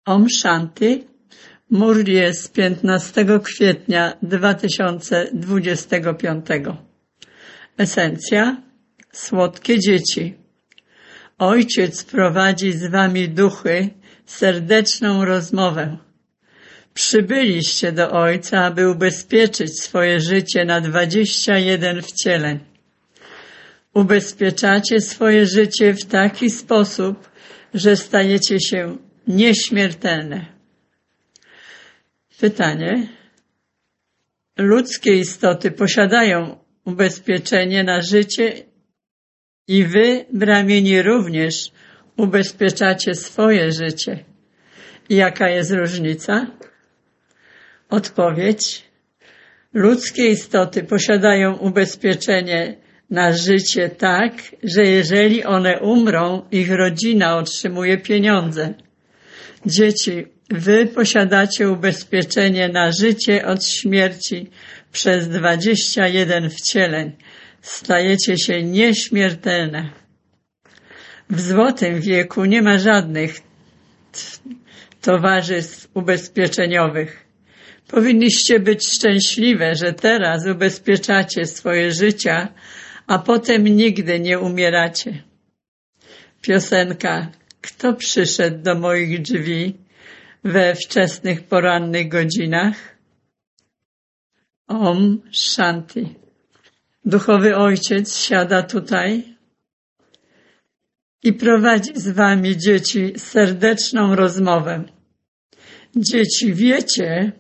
Om Shanti, Murlie z 15 kwietnia 2025. Esencja. Słodkie dzieci. Ojciec prowadzi z wami duchy serdeczną rozmowę. Przybyliście do Ojca, aby ubezpieczyć swoje życie na 21 wcieleń. Ubezpieczacie swoje życie w taki sposób, że stajecie się nieśmiertelne. Pytanie. Ludzkie istoty posiadają ubezpieczenie na życie i wy, brahmini, również ubezpieczacie swoje życie. I jaka jest różnica? Odpowiedź. Ludzkie istoty posiadają ubezpieczenie na życie tak, że jeżeli one umrą, ich rodzina otrzymuje pieniądze. Dzieci, wy posiadacie ubezpieczenie na życie od śmierci przez 21 wcieleń. Stajecie się nieśmiertelne. W złotym wieku nie ma żadnych towarzystw ubezpieczeniowych. Powinniście być szczęśliwe, że teraz ubezpieczacie swoje życia, a potem nigdy nie umieracie. Piosenka Kto przyszedł do moich drzwi we wczesnych porannych godzinach? Om Shanti. Duchowy Ojciec siada tutaj i prowadzi z wami, dzieci, serdeczną rozmowę. Dzieci, wiecie,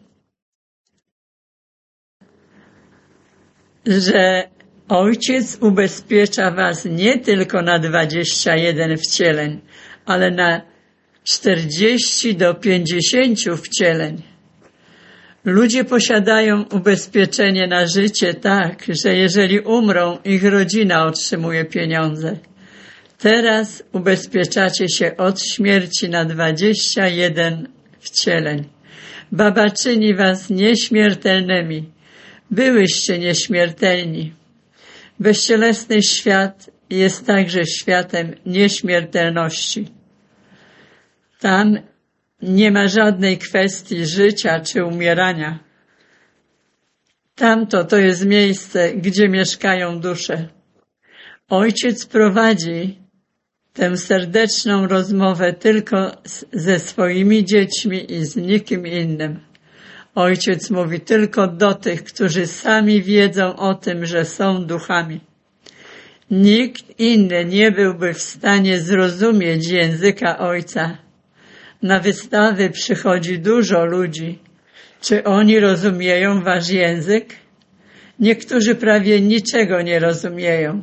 że Ojciec ubezpiecza was nie tylko na 21 wcieleń, ale na 40 do 50 wcieleń. Ludzie posiadają ubezpieczenie na życie tak, że jeżeli umrą, ich rodzina otrzymuje pieniądze. Teraz ubezpieczacie się od śmierci na 21 wcieleń. Baba czyni was nieśmiertelnymi. Byłyście nieśmiertelni. Bezcielesny świat jest także światem nieśmiertelności. Tam nie ma żadnej kwestii życia czy umierania. Tamto to jest miejsce, gdzie mieszkają dusze. Ojciec prowadzi tę serdeczną rozmowę tylko ze swoimi dziećmi i z nikim innym. Ojciec mówi tylko do tych, którzy sami wiedzą o tym, że są duchami. Nikt inny nie byłby w stanie zrozumieć języka Ojca. Na wystawy przychodzi dużo ludzi. Czy oni rozumieją wasz język? Niektórzy prawie niczego nie rozumieją.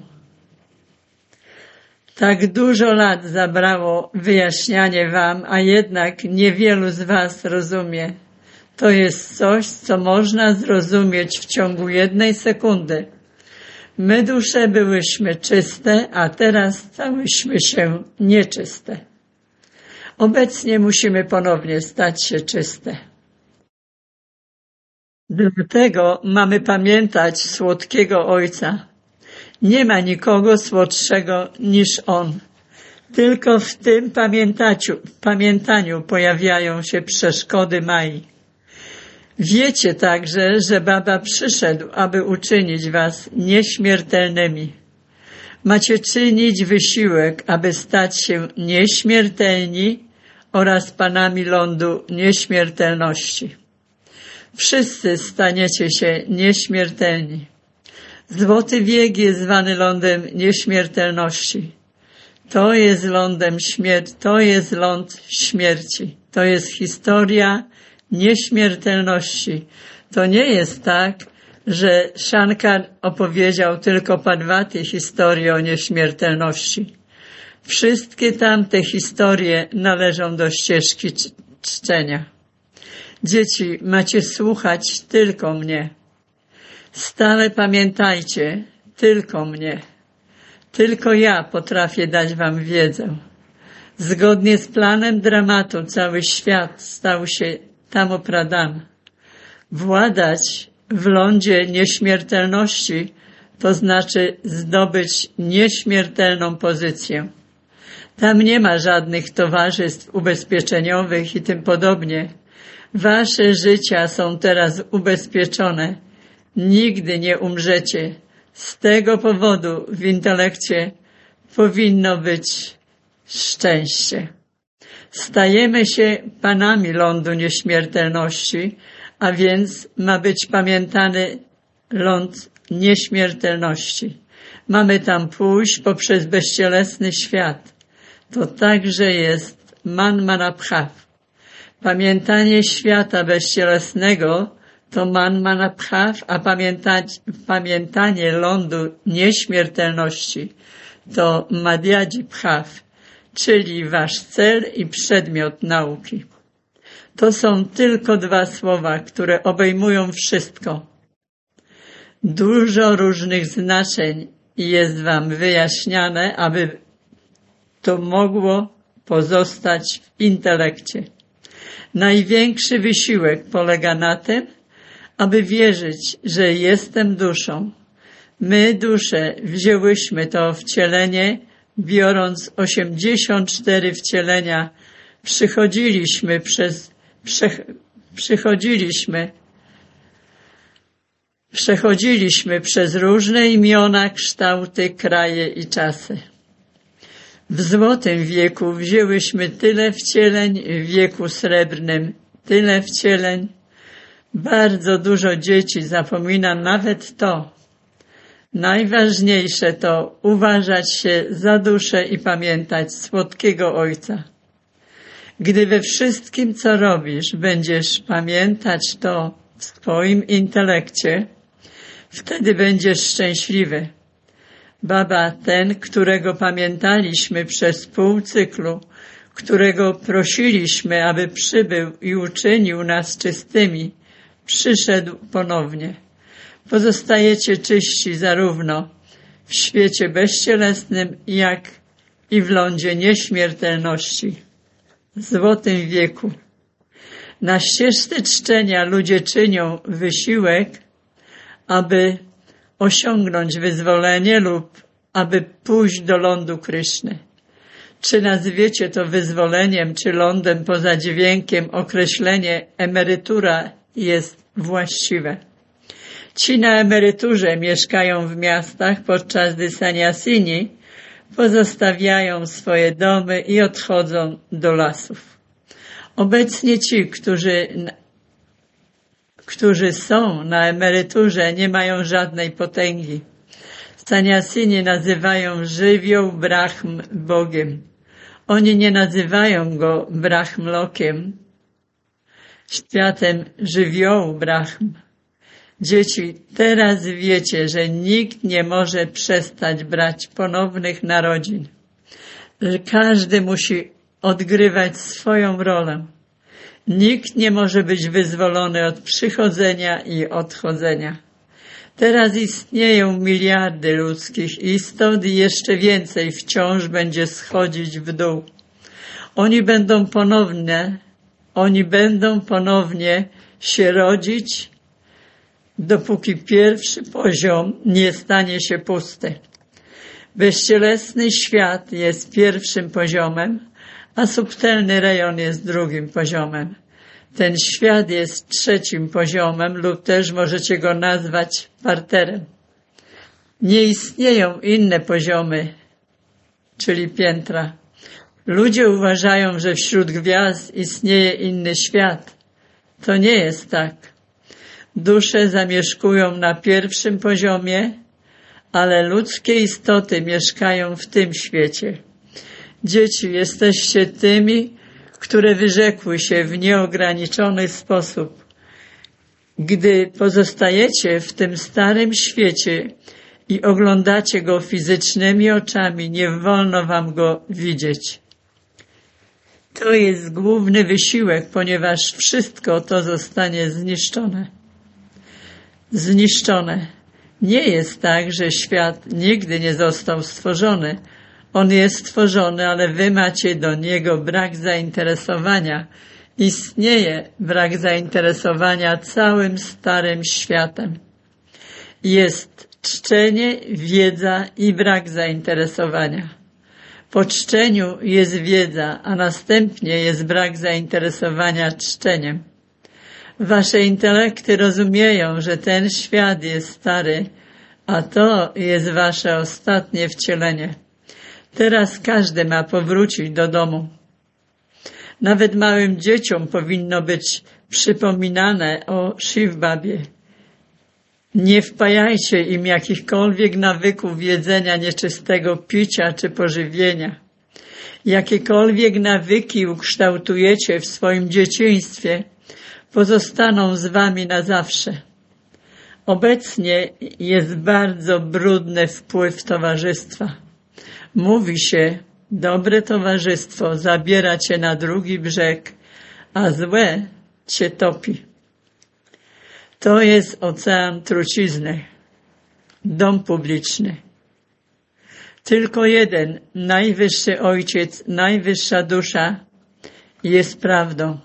Tak dużo lat zabrało wyjaśnianie wam, a jednak niewielu z was rozumie. To jest coś, co można zrozumieć w ciągu 1 sekundy. My dusze byłyśmy czyste, a teraz stałyśmy się nieczyste. Obecnie musimy ponownie stać się czyste. Dlatego mamy pamiętać słodkiego Ojca. Nie ma nikogo słodszego niż On. Tylko w tym pamiętaniu pojawiają się przeszkody Mai. Wiecie także, że Baba przyszedł, aby uczynić was nieśmiertelnymi. Macie czynić wysiłek, aby stać się nieśmiertelni oraz panami lądu nieśmiertelności. Wszyscy staniecie się nieśmiertelni. Złoty wiek jest zwany lądem nieśmiertelności. To jest lądem śmierci, to jest ląd śmierci. To jest historia nieśmiertelności. To nie jest tak, że Shankar opowiedział tylko Parvati historię o nieśmiertelności. Wszystkie tamte historie należą do ścieżki czczenia. Dzieci, macie słuchać tylko mnie. Stale pamiętajcie tylko mnie. Tylko ja potrafię dać wam wiedzę. Zgodnie z planem dramatu cały świat stał się Tamopradam. Władać w lądzie nieśmiertelności to znaczy zdobyć nieśmiertelną pozycję. Tam nie ma żadnych towarzystw ubezpieczeniowych i tym podobnie. Wasze życia są teraz ubezpieczone. Nigdy nie umrzecie. Z tego powodu w intelekcie powinno być szczęście. Stajemy się panami lądu nieśmiertelności, a więc ma być pamiętany ląd nieśmiertelności. Mamy tam pójść poprzez bezcielesny świat. To także jest man manabhav. Pamiętanie świata bezcielesnego to man manabhav, a pamiętanie lądu nieśmiertelności to madhyadji bhav, czyli wasz cel i przedmiot nauki. To są tylko dwa słowa, które obejmują wszystko. Dużo różnych znaczeń jest wam wyjaśniane, aby to mogło pozostać w intelekcie. Największy wysiłek polega na tym, aby wierzyć, że jestem duszą. My, dusze, wzięłyśmy to wcielenie, biorąc 84 wcielenia, przechodziliśmy przez różne imiona, kształty, kraje i czasy. W złotym wieku wzięłyśmy tyle wcieleń, w wieku srebrnym tyle wcieleń. Bardzo dużo dzieci zapomina nawet to. Najważniejsze to uważać się za duszę i pamiętać słodkiego Ojca. Gdy we wszystkim, co robisz, będziesz pamiętać to w swoim intelekcie, wtedy będziesz szczęśliwy. Baba, ten, którego pamiętaliśmy przez pół cyklu, którego prosiliśmy, aby przybył i uczynił nas czystymi, przyszedł ponownie. Pozostajecie czyści zarówno w świecie bezcielesnym, jak i w lądzie nieśmiertelności, złotym wieku. Na ścieżce czczenia ludzie czynią wysiłek, aby osiągnąć wyzwolenie lub aby pójść do lądu Kryszny. Czy nazwiecie to wyzwoleniem, czy lądem poza dźwiękiem, określenie emerytura jest właściwe. Ci na emeryturze mieszkają w miastach, podczas gdy saniasini pozostawiają swoje domy i odchodzą do lasów. Obecnie ci, którzy są na emeryturze, nie mają żadnej potęgi. Saniasini nazywają żywioł Brahm Bogiem. Oni nie nazywają go Brahmlokiem, światem żywiołu Brahm. Dzieci, teraz wiecie, że nikt nie może przestać brać ponownych narodzin. Że każdy musi odgrywać swoją rolę. Nikt nie może być wyzwolony od przychodzenia i odchodzenia. Teraz istnieją miliardy ludzkich istot i jeszcze więcej wciąż będzie schodzić w dół. Oni będą ponownie się rodzić, dopóki pierwszy poziom nie stanie się pusty. Bezcielesny świat jest pierwszym poziomem, a subtelny rejon jest drugim poziomem. Ten świat jest trzecim poziomem lub też możecie go nazwać parterem. Nie istnieją inne poziomy, czyli piętra. Ludzie uważają, że wśród gwiazd istnieje inny świat. To nie jest tak. Dusze zamieszkują na pierwszym poziomie, ale ludzkie istoty mieszkają w tym świecie. Dzieci, jesteście tymi, które wyrzekły się w nieograniczony sposób. Gdy pozostajecie w tym starym świecie i oglądacie go fizycznymi oczami, nie wolno wam go widzieć. To jest główny wysiłek, ponieważ wszystko to zostanie zniszczone. Zniszczone. Nie jest tak, że świat nigdy nie został stworzony. On jest stworzony, ale wy macie do niego brak zainteresowania. Istnieje brak zainteresowania całym starym światem. Jest czczenie, wiedza i brak zainteresowania. Po czczeniu jest wiedza, a następnie jest brak zainteresowania czczeniem. Wasze intelekty rozumieją, że ten świat jest stary, a to jest wasze ostatnie wcielenie. Teraz każdy ma powrócić do domu. Nawet małym dzieciom powinno być przypominane o Shiv Babie. Nie wpajajcie im jakichkolwiek nawyków jedzenia nieczystego, picia czy pożywienia. Jakiekolwiek nawyki ukształtujecie w swoim dzieciństwie, pozostaną z wami na zawsze. Obecnie jest bardzo brudny wpływ towarzystwa. Mówi się, dobre towarzystwo zabiera cię na drugi brzeg, a złe cię topi. To jest ocean trucizny, dom publiczny. Tylko jeden, najwyższy Ojciec, najwyższa dusza jest prawdą.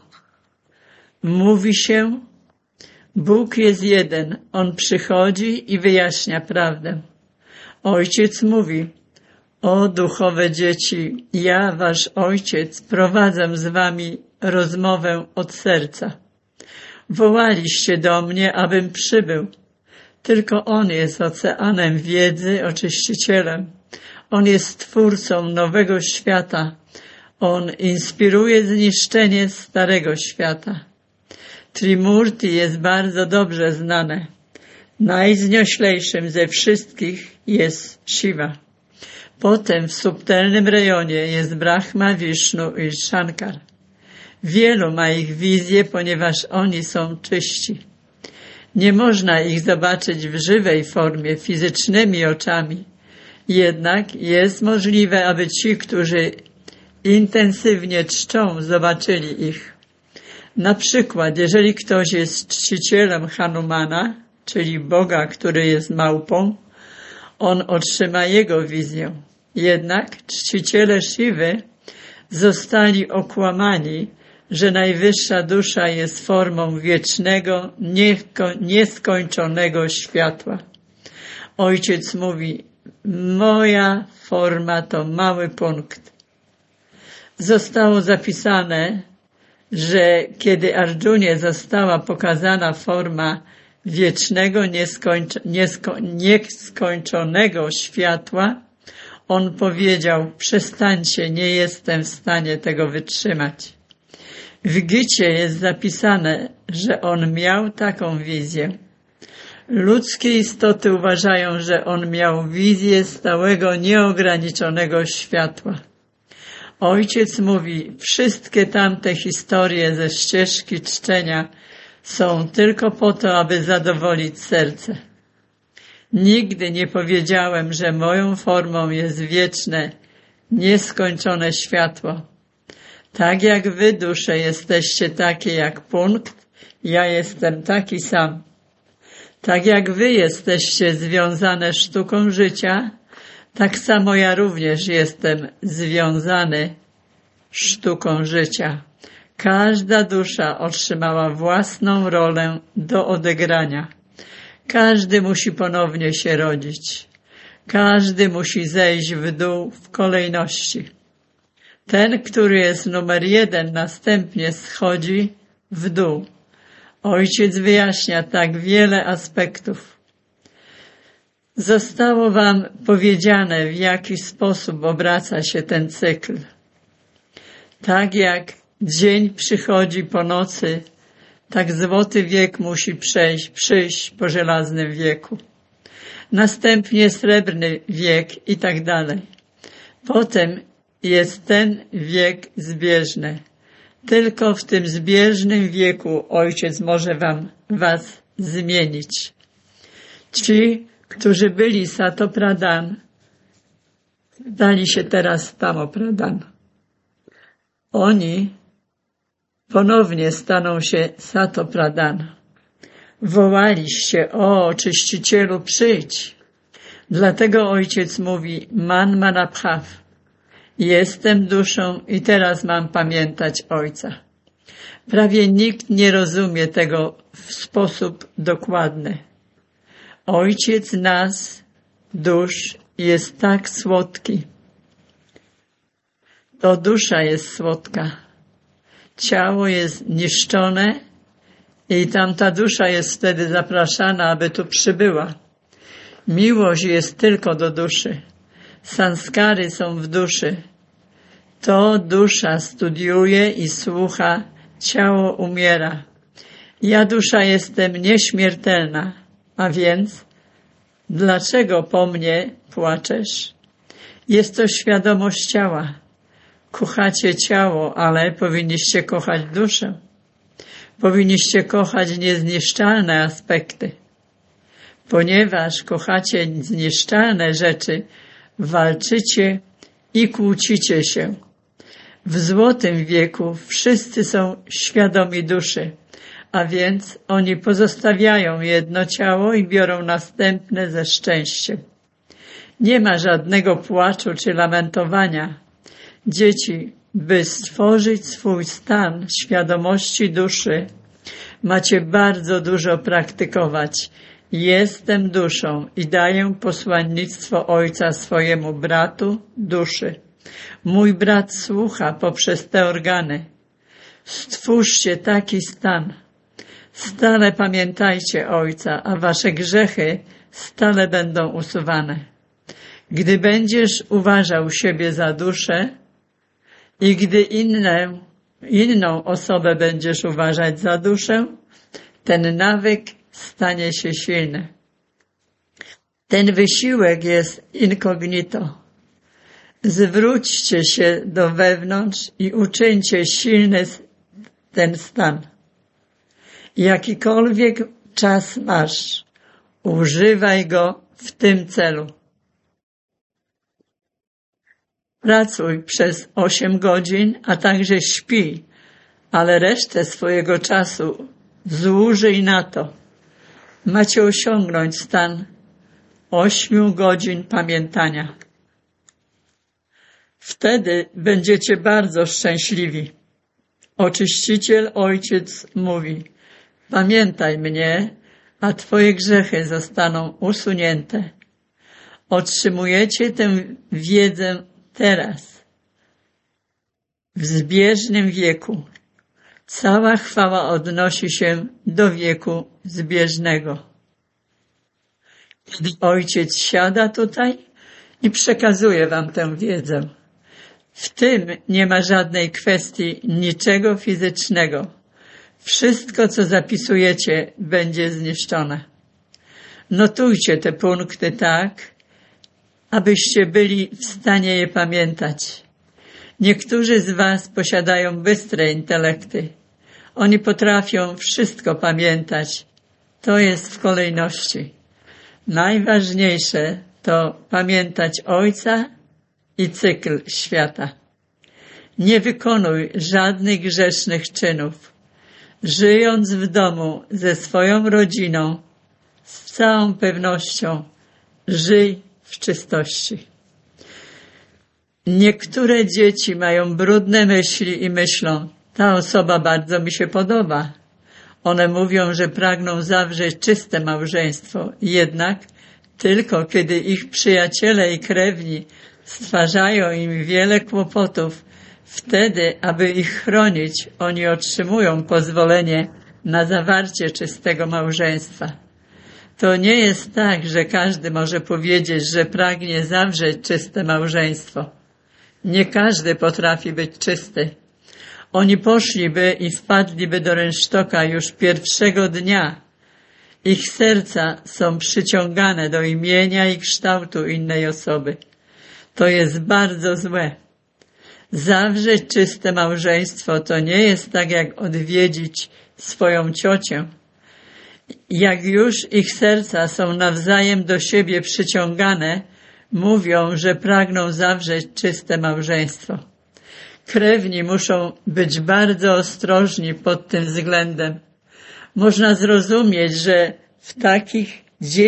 Mówi się, Bóg jest jeden, On przychodzi i wyjaśnia prawdę. Ojciec mówi, o duchowe dzieci, ja, wasz Ojciec, prowadzę z wami rozmowę od serca. Wołaliście do mnie, abym przybył. Tylko On jest oceanem wiedzy, oczyścicielem. On jest stwórcą nowego świata. On inspiruje zniszczenie starego świata. Trimurti jest bardzo dobrze znane. Najznioślejszym ze wszystkich jest Shiva. Potem w subtelnym rejonie jest Brahma, Wisznu i Shankar. Wielu ma ich wizję, ponieważ oni są czyści. Nie można ich zobaczyć w żywej formie, fizycznymi oczami. Jednak jest możliwe, aby ci, którzy intensywnie czczą, zobaczyli ich. Na przykład, jeżeli ktoś jest czcicielem Hanumana, czyli Boga, który jest małpą, on otrzyma jego wizję. Jednak czciciele Siwy zostali okłamani, że najwyższa dusza jest formą wiecznego, nieskończonego światła. Ojciec mówi, moja forma to mały punkt. Zostało zapisane, że kiedy Arjunie została pokazana forma wiecznego, nieskończonego światła, on powiedział, przestańcie, nie jestem w stanie tego wytrzymać. W Gicie jest zapisane, że on miał taką wizję. Ludzkie istoty uważają, że on miał wizję stałego, nieograniczonego światła. Ojciec mówi, wszystkie tamte historie ze ścieżki czczenia są tylko po to, aby zadowolić serce. Nigdy nie powiedziałem, że moją formą jest wieczne, nieskończone światło. Tak jak wy, dusze, jesteście takie jak punkt, ja jestem taki sam. Tak jak wy jesteście związane sztuką życia, tak samo ja również jestem związany sztuką życia. Każda dusza otrzymała własną rolę do odegrania. Każdy musi ponownie się rodzić. Każdy musi zejść w dół w kolejności. Ten, który jest numer 1, następnie schodzi w dół. Ojciec wyjaśnia tak wiele aspektów. Zostało wam powiedziane, w jaki sposób obraca się ten cykl. Tak jak dzień przychodzi po nocy, tak złoty wiek musi przyjść po żelaznym wieku. Następnie srebrny wiek i tak dalej. Potem jest ten wiek zbieżny. Tylko w tym zbieżnym wieku Ojciec może was zmienić. Ci, którzy byli Sato Pradhan, stali się teraz Tamo Pradhan. Oni ponownie staną się Sato Pradhan. Wołaliście, o czyścicielu, przyjdź. Dlatego Ojciec mówi, Man Manabhav. Jestem duszą i teraz mam pamiętać Ojca. Prawie nikt nie rozumie tego w sposób dokładny. Ojciec nas, dusz, jest tak słodki. To dusza jest słodka. Ciało jest niszczone i tamta dusza jest wtedy zapraszana, aby tu przybyła. Miłość jest tylko do duszy. Sanskary są w duszy. To dusza studiuje i słucha, ciało umiera. Ja, dusza, jestem nieśmiertelna, a więc dlaczego po mnie płaczesz? Jest to świadomość ciała. Kochacie ciało, ale powinniście kochać duszę. Powinniście kochać niezniszczalne aspekty. Ponieważ kochacie zniszczalne rzeczy, walczycie i kłócicie się. W złotym wieku wszyscy są świadomi duszy, a więc oni pozostawiają jedno ciało i biorą następne ze szczęściem. Nie ma żadnego płaczu czy lamentowania. Dzieci, by stworzyć swój stan świadomości duszy, macie bardzo dużo praktykować. Jestem duszą i daję posłannictwo Ojca swojemu bratu duszy. Mój brat słucha poprzez te organy. Stwórzcie taki stan. Stale pamiętajcie Ojca, a wasze grzechy stale będą usuwane. Gdy będziesz uważał siebie za duszę i gdy inną osobę będziesz uważać za duszę, ten nawyk stanie się silny. Ten wysiłek jest incognito. Zwróćcie się do wewnątrz i uczyńcie silny ten stan. Jakikolwiek czas masz, używaj go w tym celu. Pracuj przez 8 godzin, a także śpi, ale resztę swojego czasu zużyj na to. Macie osiągnąć stan 8 godzin pamiętania. Wtedy będziecie bardzo szczęśliwi. Oczyściciel Ojciec mówi: pamiętaj mnie, a twoje grzechy zostaną usunięte. Otrzymujecie tę wiedzę teraz, w zbieżnym wieku. Cała chwała odnosi się do wieku zbieżnego. Kiedy Ojciec siada tutaj i przekazuje wam tę wiedzę, w tym nie ma żadnej kwestii niczego fizycznego. Wszystko, co zapisujecie, będzie zniszczone. Notujcie te punkty tak, abyście byli w stanie je pamiętać. Niektórzy z was posiadają bystre intelekty. Oni potrafią wszystko pamiętać. To jest w kolejności. Najważniejsze to pamiętać Ojca i cykl świata. Nie wykonuj żadnych grzesznych czynów. Żyjąc w domu ze swoją rodziną, z całą pewnością żyj w czystości. Niektóre dzieci mają brudne myśli i myślą: ta osoba bardzo mi się podoba. One mówią, że pragną zawrzeć czyste małżeństwo. Jednak tylko kiedy ich przyjaciele i krewni stwarzają im wiele kłopotów, wtedy, aby ich chronić, oni otrzymują pozwolenie na zawarcie czystego małżeństwa. To nie jest tak, że każdy może powiedzieć, że pragnie zawrzeć czyste małżeństwo. Nie każdy potrafi być czysty. Oni poszliby i wpadliby do rynsztoka już pierwszego dnia. Ich serca są przyciągane do imienia i kształtu innej osoby. To jest bardzo złe. Zawrzeć czyste małżeństwo to nie jest tak jak odwiedzić swoją ciocię. Jak już ich serca są nawzajem do siebie przyciągane, mówią, że pragną zawrzeć czyste małżeństwo. Krewni muszą być bardzo ostrożni pod tym względem. Można zrozumieć, że z takich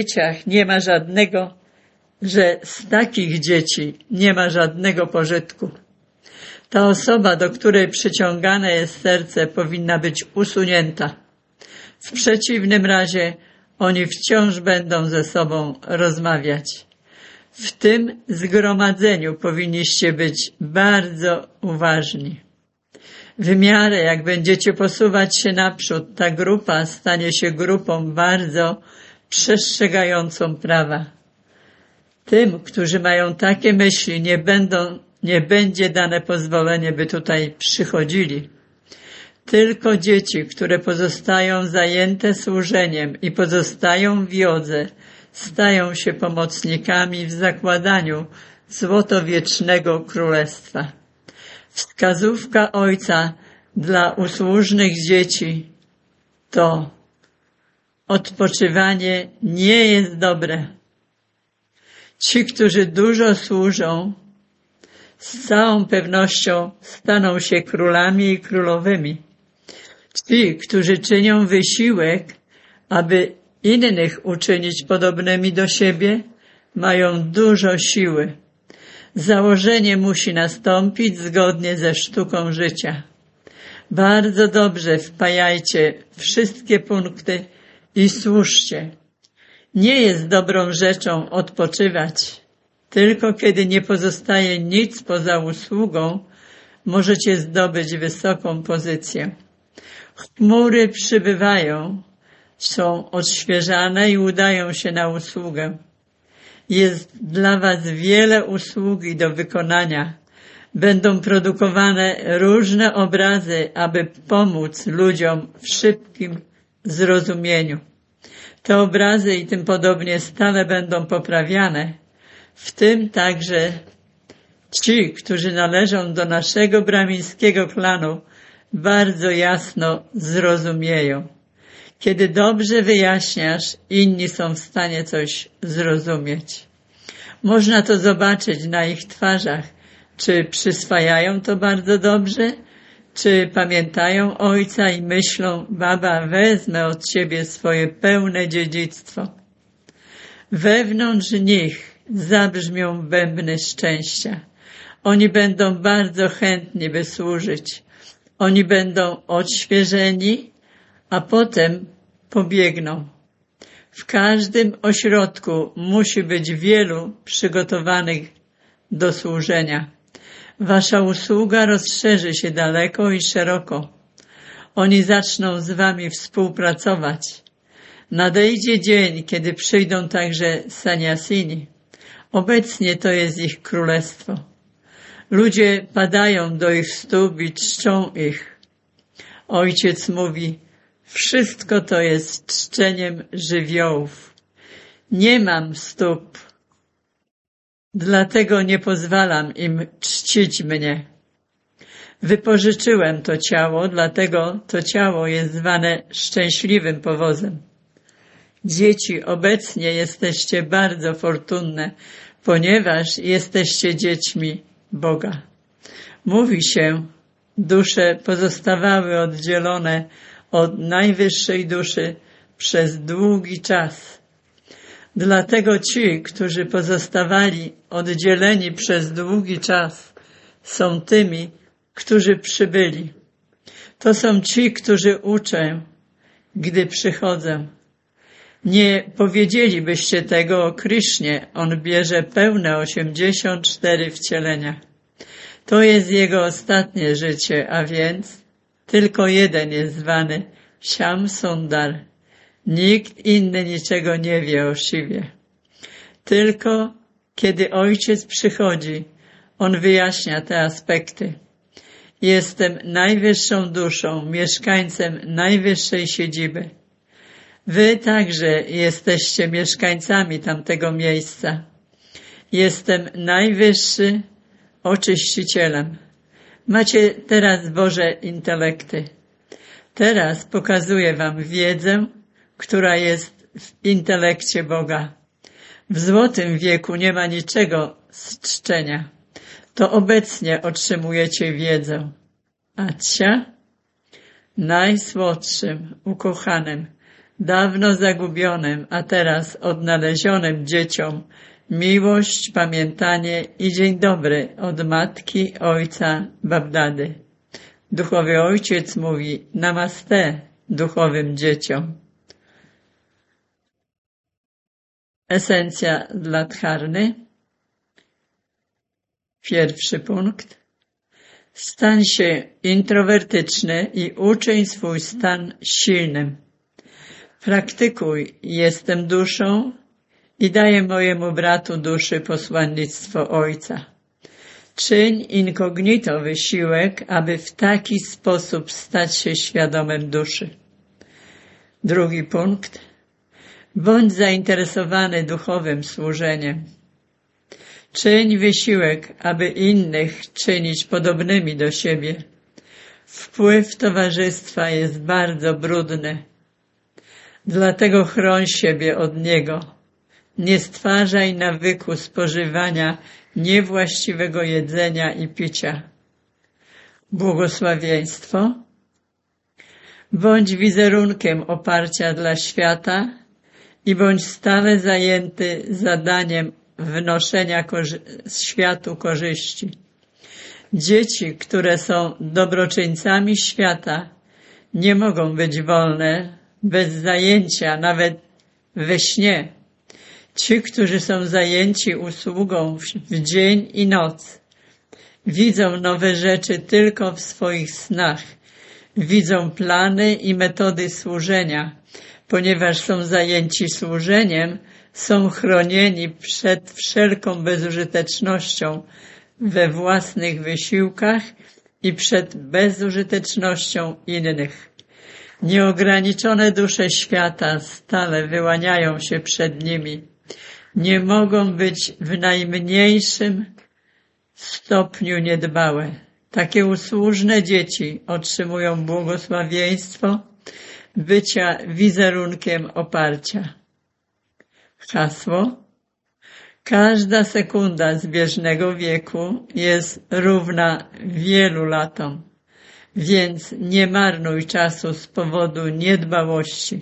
dzieci nie ma żadnego pożytku. Ta osoba, do której przyciągane jest serce, powinna być usunięta. W przeciwnym razie oni wciąż będą ze sobą rozmawiać. W tym zgromadzeniu powinniście być bardzo uważni. W miarę jak będziecie posuwać się naprzód, ta grupa stanie się grupą bardzo przestrzegającą prawa. Tym, którzy mają takie myśli, nie będzie dane pozwolenie, by tutaj przychodzili. Tylko dzieci, które pozostają zajęte służeniem i pozostają w jodze, stają się pomocnikami w zakładaniu złotowiecznego królestwa. Wskazówka Ojca dla usłużnych dzieci to odpoczywanie nie jest dobre. Ci, którzy dużo służą, z całą pewnością staną się królami i królowymi. Ci, którzy czynią wysiłek, aby innych uczynić podobnymi do siebie, mają dużo siły. Założenie musi nastąpić zgodnie ze sztuką życia. Bardzo dobrze wpajajcie wszystkie punkty i służcie. Nie jest dobrą rzeczą odpoczywać. Tylko kiedy nie pozostaje nic poza usługą, możecie zdobyć wysoką pozycję. Chmury przybywają, są odświeżane i udają się na usługę. Jest dla was wiele usługi do wykonania. Będą produkowane różne obrazy, aby pomóc ludziom w szybkim zrozumieniu. Te obrazy i tym podobnie stale będą poprawiane, w tym także ci, którzy należą do naszego brahmińskiego klanu, bardzo jasno zrozumieją. Kiedy dobrze wyjaśniasz, inni są w stanie coś zrozumieć. Można to zobaczyć na ich twarzach, czy przyswajają to bardzo dobrze, czy pamiętają Ojca i myślą: Baba, wezmę od Ciebie swoje pełne dziedzictwo. Wewnątrz nich zabrzmią bębny szczęścia. Oni będą bardzo chętni, by służyć. Oni będą odświeżeni, a potem pobiegną. W każdym ośrodku musi być wielu przygotowanych do służenia. Wasza usługa rozszerzy się daleko i szeroko. Oni zaczną z wami współpracować. Nadejdzie dzień, kiedy przyjdą także saniasini. Obecnie to jest ich królestwo. Ludzie padają do ich stóp i czczą ich. Ojciec mówi: wszystko to jest czczeniem żywiołów. Nie mam stóp, dlatego nie pozwalam im czcić mnie. Wypożyczyłem to ciało, dlatego to ciało jest zwane szczęśliwym powozem. Dzieci, obecnie jesteście bardzo fortunne, ponieważ jesteście dziećmi Boga. Mówi się, dusze pozostawały oddzielone od najwyższej duszy przez długi czas. Dlatego ci, którzy pozostawali oddzieleni przez długi czas, są tymi, którzy przybyli. To są ci, którzy uczę, gdy przychodzę. Nie powiedzielibyście tego o Krysznie. On bierze pełne 84 wcielenia. To jest jego ostatnie życie, a więc tylko jeden jest zwany Shyam Sundar. Nikt inny niczego nie wie o Shiwie. Tylko kiedy Ojciec przychodzi, On wyjaśnia te aspekty. Jestem najwyższą duszą, mieszkańcem najwyższej siedziby. Wy także jesteście mieszkańcami tamtego miejsca. Jestem najwyższy oczyścicielem. Macie teraz Boże intelekty. Teraz pokazuję wam wiedzę, która jest w intelekcie Boga. W złotym wieku nie ma niczego z czczenia. To obecnie otrzymujecie wiedzę. Acia, najsłodszym, ukochanym, dawno zagubionym, a teraz odnalezionym dzieciom miłość, pamiętanie i dzień dobry od matki, ojca, babdady. Duchowy Ojciec mówi namaste duchowym dzieciom. Esencja dla dharny. Pierwszy punkt. Stań się introwertyczny i uczyń swój stan silnym. Praktykuj jestem duszą i daję mojemu bratu duszy posłannictwo Ojca. Czyń incognito wysiłek, aby w taki sposób stać się świadomym duszy. Drugi punkt. Bądź zainteresowany duchowym służeniem. Czyń wysiłek, aby innych czynić podobnymi do siebie. Wpływ towarzystwa jest bardzo brudny. Dlatego chroń siebie od niego. Nie stwarzaj nawyku spożywania niewłaściwego jedzenia i picia. Błogosławieństwo. Bądź wizerunkiem oparcia dla świata i bądź stale zajęty zadaniem wnoszenia światu korzyści. Dzieci, które są dobroczyńcami świata, nie mogą być wolne bez zajęcia, nawet we śnie. Ci, którzy są zajęci usługą w dzień i noc, widzą nowe rzeczy tylko w swoich snach. Widzą plany i metody służenia. Ponieważ są zajęci służeniem, są chronieni przed wszelką bezużytecznością we własnych wysiłkach i przed bezużytecznością innych. Nieograniczone dusze świata stale wyłaniają się przed nimi. Nie mogą być w najmniejszym stopniu niedbałe. Takie usłużne dzieci otrzymują błogosławieństwo bycia wizerunkiem oparcia. Hasło. Każda sekunda zbieżnego wieku jest równa wielu latom, więc nie marnuj czasu z powodu niedbałości.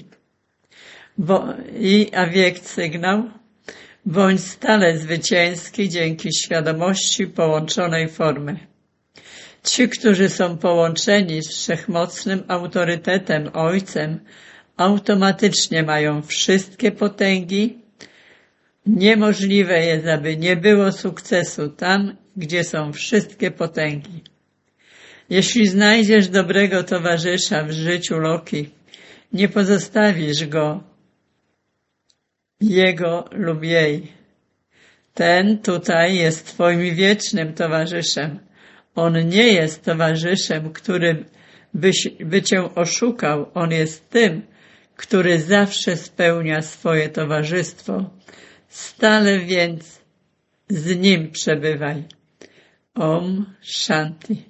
A wiek sygnał. Bądź stale zwycięski dzięki świadomości połączonej formy. Ci, którzy są połączeni z wszechmocnym autorytetem Ojcem, automatycznie mają wszystkie potęgi. Niemożliwe jest, aby nie było sukcesu tam, gdzie są wszystkie potęgi. Jeśli znajdziesz dobrego towarzysza w życiu Loki, nie pozostawisz go, jego lub jej. Ten tutaj jest twoim wiecznym towarzyszem. On nie jest towarzyszem, który by cię oszukał. On jest tym, który zawsze spełnia swoje towarzystwo. Stale więc z nim przebywaj. Om Shanti.